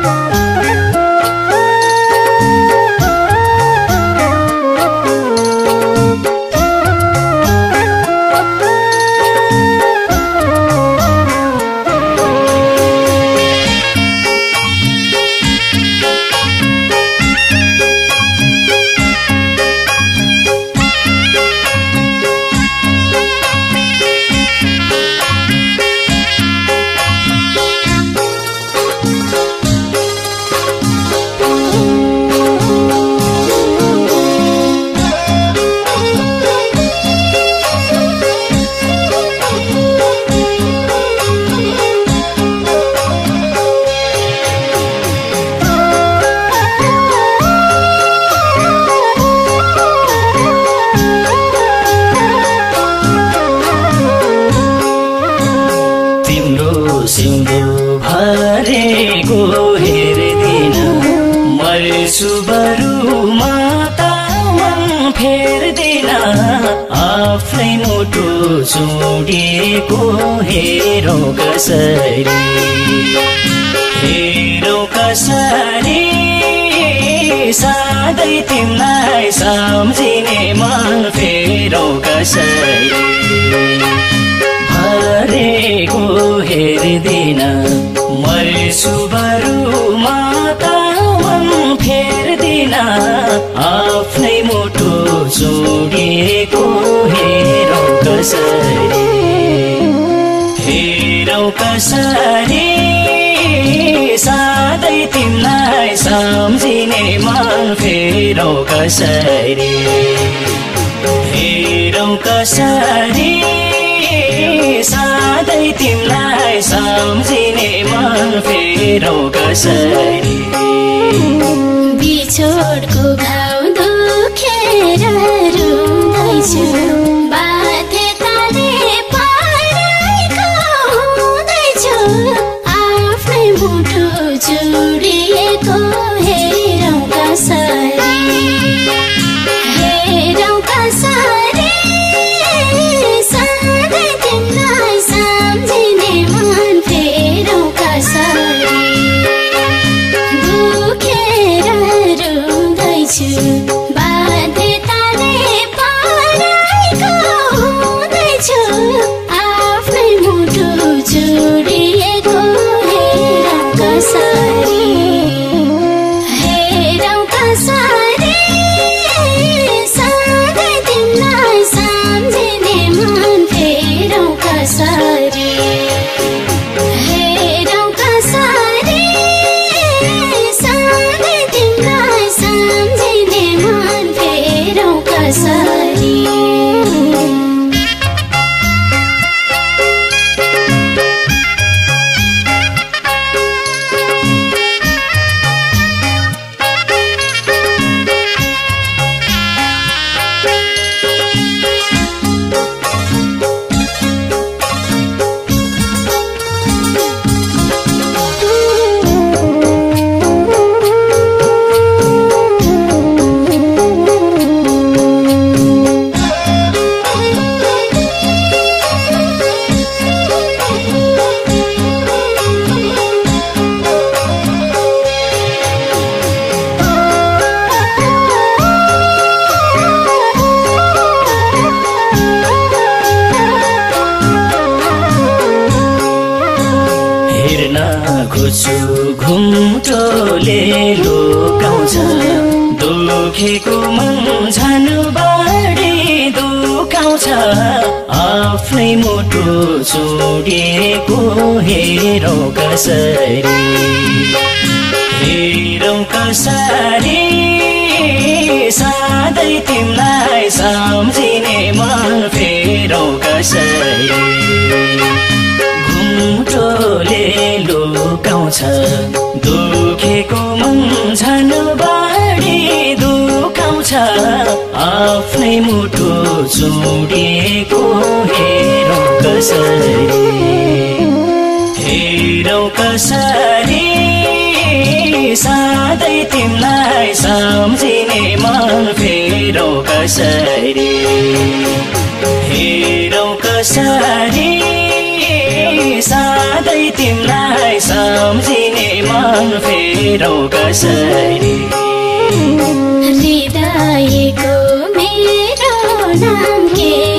सिउँदो भरेको हेर्दिन मर्छु बरु माता मन फेर्दिन आफ्नै मुटु चुडिएको हेरौँ कसरी सधैँ तिमीलाई सम्झिने मन फेरौँ कसरी भरेको हेर्दिन मर्छु बरु माता मन फेर्दिन आफ्नै मुटु चुडिएको हेरौँ कसरी सधैँ तिमीलाई सम्झिने मन फेरौँ कसरी सधैँ तिमीलाई सम्झिने मन फेरौँ कसरी बिछोडको घाउ दुखेर रुँदैछु बाध्यताले पराइको हुँदैछु आफ्नै मुटु चुडिएको हेरौँ कसरी बाध्यताले पराइको हुँदैछु आफ्नै मुटु चुडिएको हेरौँ कसरी सधैँ तिमीलाई सम्झिने मन फेरौँ कसरी खोज्छु घुम्टोले लुकाउँछ दुखेको मन झन् बढी दुखाउँछ आफ्नै मुटु चुडिएको हेरौँ कसरी सधैँ तिमीलाई सम्झिने मन फेरौँ कसरी घुम्टोले लुकाउँछ दुखेको मन झन् बढी दुखाउँछ आफ्नै मुटु चुडिएको हेरौँ कसरी सधैँ तिमीलाई सम्झिने मन फेरौँ कसरी सधैँ तिमीलाई सम्झिने मन फेरौँ कसरी हृदयको मेरो नाम के